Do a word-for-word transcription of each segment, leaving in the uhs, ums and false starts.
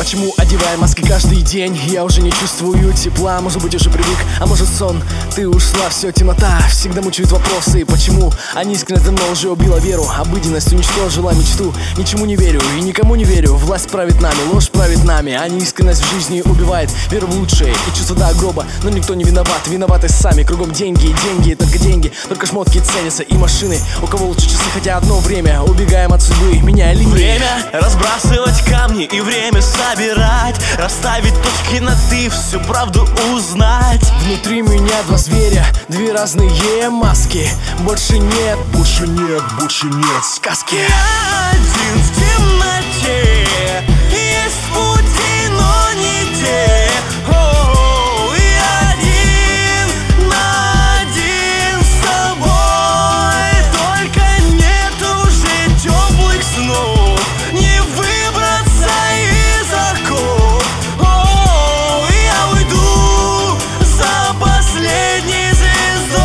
Почему одеваем маски каждый день? Я уже не чувствую тепла, может быть уже привык, а может сон. Ты ушла, все, темнота, всегда мучают вопросы. Почему? Они искренне давно уже убила веру. Обыденность уничтожила мечту. Ничему не верю и никому не верю. Власть правит нами, ложь правит нами. А неискренность в жизни убивает веру в лучшее и чувство до гроба. Но никто не виноват, виноваты сами. Кругом деньги, деньги, только деньги. Только шмотки ценятся и машины. У кого лучше часы, хотя одно время. Убегаем от судьбы, меняя линии. Время разбрасывать камни и время собирать, расставить точки над «и», всю правду узнать. Внутри меня два зверя, две разные маски. Больше нет, больше нет, больше нет сказки. Я один в темноте, есть пути, но не те. О, я один на один с тобой. Только нет уже теплых снов, не выбраться из оков. О, я уйду за последней звездой.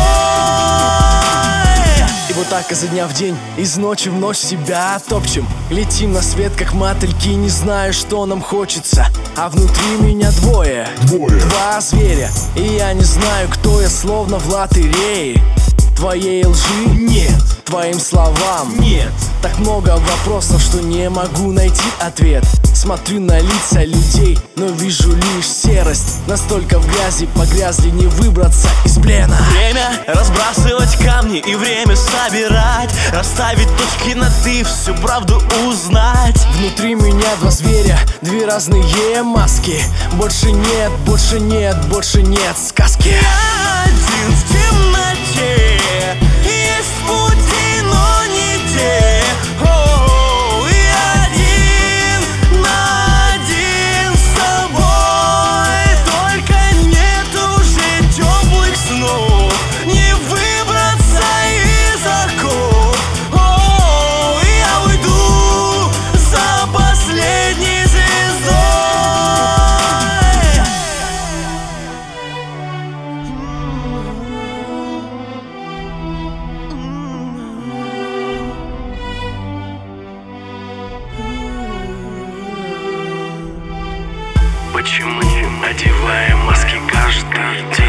И вот так изо дня в день, из ночи в ночь себя топчем. Летим на свет, как мотыльки, не зная, что нам хочется. А внутри меня двое, Двое. два зверя. И я не знаю, кто я, словно в лотерее. Твоей лжи нет, твоим словам Нет. Так много вопросов, что не могу найти ответ. Смотрю на лица людей, но вижу лишь серость. Настолько в грязи погрязли, не выбраться из плена. Время разбрасывать камни и время собирать, расставить точки над «и», всю правду узнать. Внутри меня два зверя, две разные маски. Больше нет, больше нет, больше нет сказки. Я один в темноте, есть пути, но не те. О, я один на один с тобой. Только нет уже теплых снов, не выбраться из оков. О, я уйду за последней звездой. Почему одеваем маски каждый день?